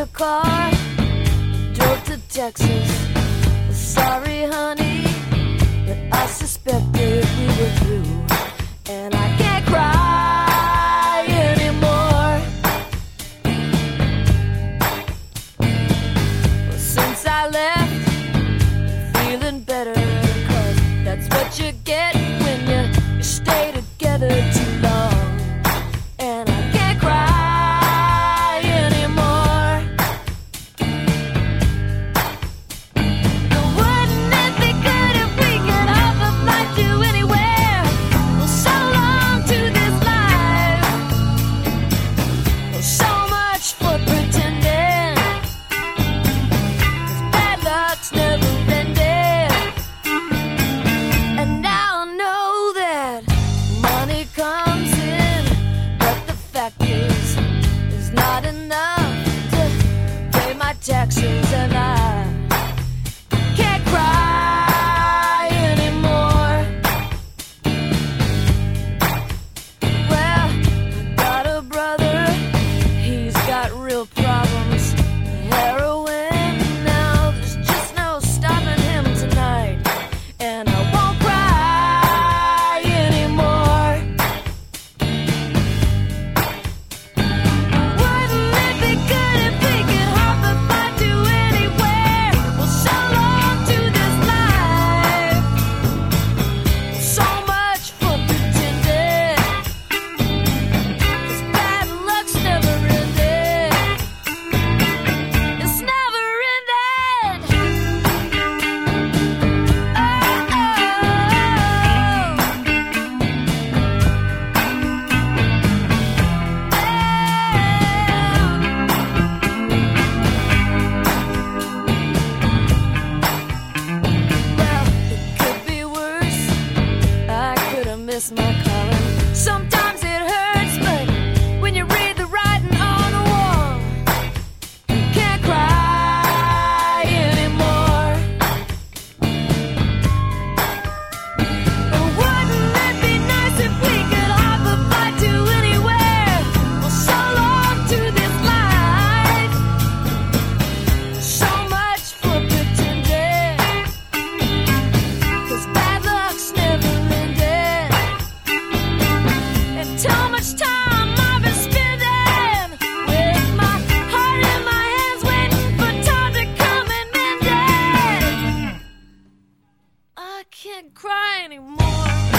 a car, drove to Texas. Sorry, honey, but I suspected we were through, and I can't cry anymore. Well, since I left, feeling better, 'cause that's what you get when you stay together too long. And I can't cry anymore. Wouldn't it be good if we could hop a flight to anywhere? Well, so long to this life. Well, so much for pretending, 'cause bad luck's never ended. And now I know that money comes in, but the fact is, it's not enough to pay my taxes, and I can't cry anymore. Well, I got a brother, he's got real problems. Heroin, now there's just no stopping him tonight. And I won't cry anymore. Wouldn't it be good if we could hop a flight to anywhere? Well, so long to this life. So much for pretending, 'cause bad luck's never ended. It's never ended. Well, it could be worse. I could have missed my calling. Sometimes it hurts, but when you read the writing on the wall, you can't cry anymore. Wouldn't it be nice if we could hop a flight to anywhere? Well, so long to this life. So much for pretending, 'cause bad luck's never ended. And too much time I've been spending with my heart in my hands, waiting for time to come and mend it. I can't cry anymore.